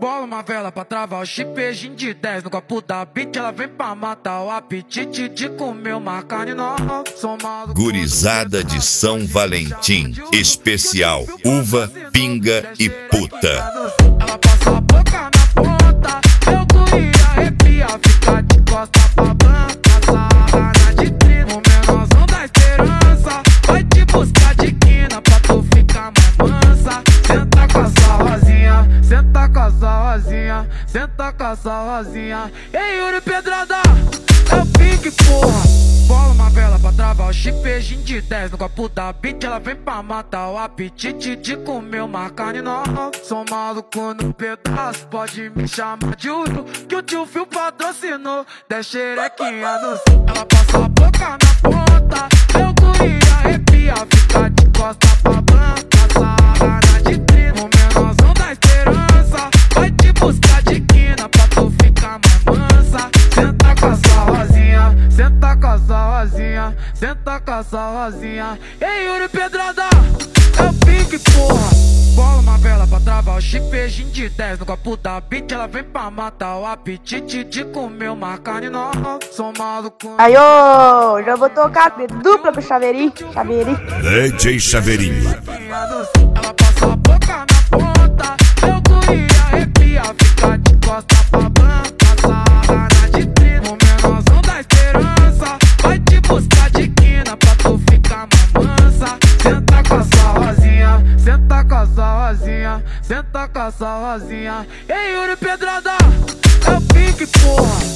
Bola uma vela pra travar o chipejinho de 10 no copo da beat, ela vem pra matar o apetite de comer uma carne nova. Gurizada de São Valentim, especial uva, pinga e puta. Ela passa a boca na ponta, eu corri arrepia, fica de costa pra banca, sarrana de trino, o menorzão da esperança, vai te buscar de quina pra tu ficar mais mansa. Senta com essa rosinha, senta com essa rosinha, senta com essa rosinha. Ei, Yuri Pedrada, é o pique, porra. Bola uma vela pra travar o chipejinho de 10 no copo da beat, ela vem pra matar o apetite de comer uma carne nova. Sou maluco no pedaço, pode me chamar de Udo, que o tio Fio patrocinou. 10 xerequinha no céu, ela passa a boca na ponta, eu corri arrepia, fica de costa pra banca, sarrana de trino, o menorzão da esperança, vai te buscar de quina pra tu ficar mais mansa. Senta com essa rosinha, senta com essa rosinha, senta com essa rosinha. Ei, Yuri Pedrada, é o pique, porra. Bola uma vela pra travar o chipejinho de 10 no copo da beat, ela vem pra matar o apetite de comer uma carne nova. Sou maluco. Aí, ô, já vou tocar de dupla pro Chaveirinho, Chaveirinho. DJ Chaveirinho. Ela passa a boca na ponta, eu corri arrepia, fica de costa pra banca, sarrana de trino, o menorzão da esperança, vai te buscar de quina pra tu ficar mais mansa. Senta com essa rosinha, senta com essa rosinha, senta com essa rosinha. Ei, Yuri Pedrada, é o pique, porra.